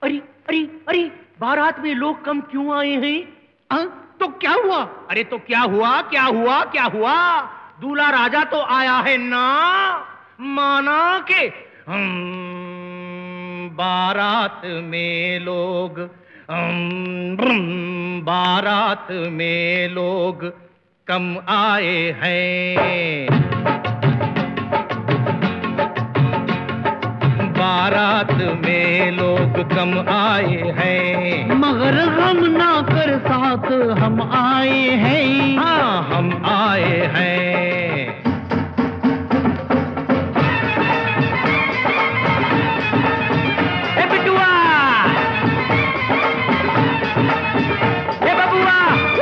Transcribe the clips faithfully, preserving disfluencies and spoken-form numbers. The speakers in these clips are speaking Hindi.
अरे अरे अरे, बारात में लोग कम क्यों आए हैं? आ? तो क्या हुआ? अरे तो क्या हुआ क्या हुआ क्या हुआ? दूल्हा राजा तो आया है ना, माना के हम बारात में लोग, हम बारात में लोग कम आए हैं। बारात में लोग कम आए हैं, मगर गम ना कर साथ हम आए हैं। हाँ हम आए हैं। ए बिटुआ, ए बबुआ,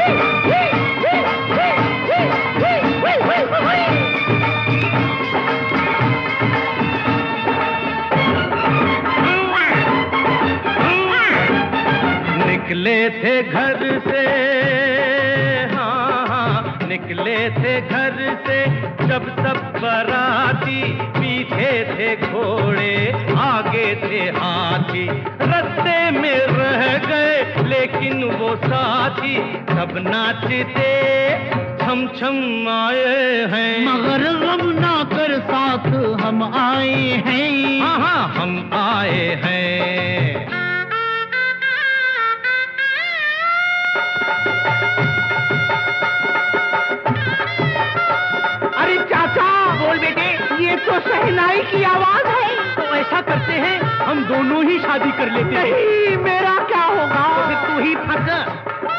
निकले थे घर से, हाँ हाँ निकले थे घर से जब सब बराती, पीछे थे घोड़े आगे थे हाथी, रास्ते में रह गए लेकिन वो साथी, सब नाचते छम छम आए हैं। मगर गम ना कर साथ हम आए हैं। हाँ हाँ हम आए हैं। अरे चाचा, बोल बेटे, ये तो शहनाई की आवाज है। तो ऐसा करते हैं, हम दोनों ही शादी कर लेते हैं। नहीं, मेरा क्या होगा? तो तू ही फंस।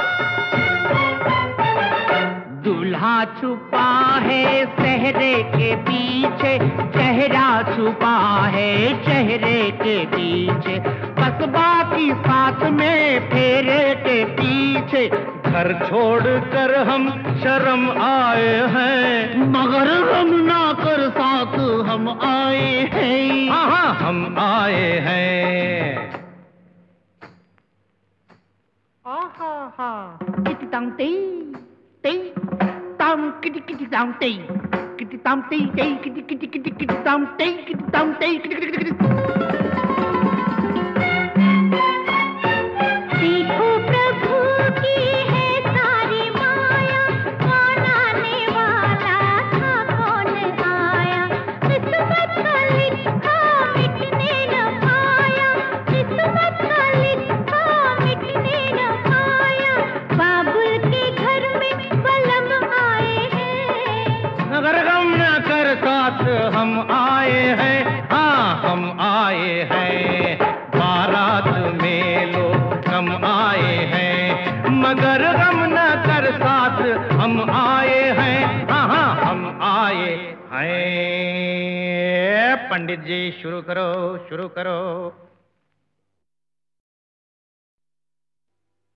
दूल्हा छुपा है सहरे के पीछे, चेहरा छुपा है चेहरे के पीछे, बस बाकी साथ में फेरे के पीछे। घर छोड़ कर हम शर्म आए हैं, मगर हम ना कर साथ हम आए हैं। हाँ हाँ हम आए हैं। आहा हा, किटी ताम ती ती ताम किटी किटी ताम ती किटी ताम ती ती किटी किटी किटी किटी ताम ती किटी ताम ती किटी किटी किटी। देखो प्रभु की है सारी माया, कौन आने वाला था कौन आया, किस्मत का लिखा मिटने न पाया, किस्मत का लिखा मिटने न पाया, बाबुल के घर में बलम आए हैं। मगर गम न कर साथ हम आए हैं, हाँ हम आए हैं। बारात में लोग कम आए हैं, मगर गम न कर साथ हम आए हैं, हाँ हाँ हम आए हैं। पंडित जी शुरू करो शुरू करो।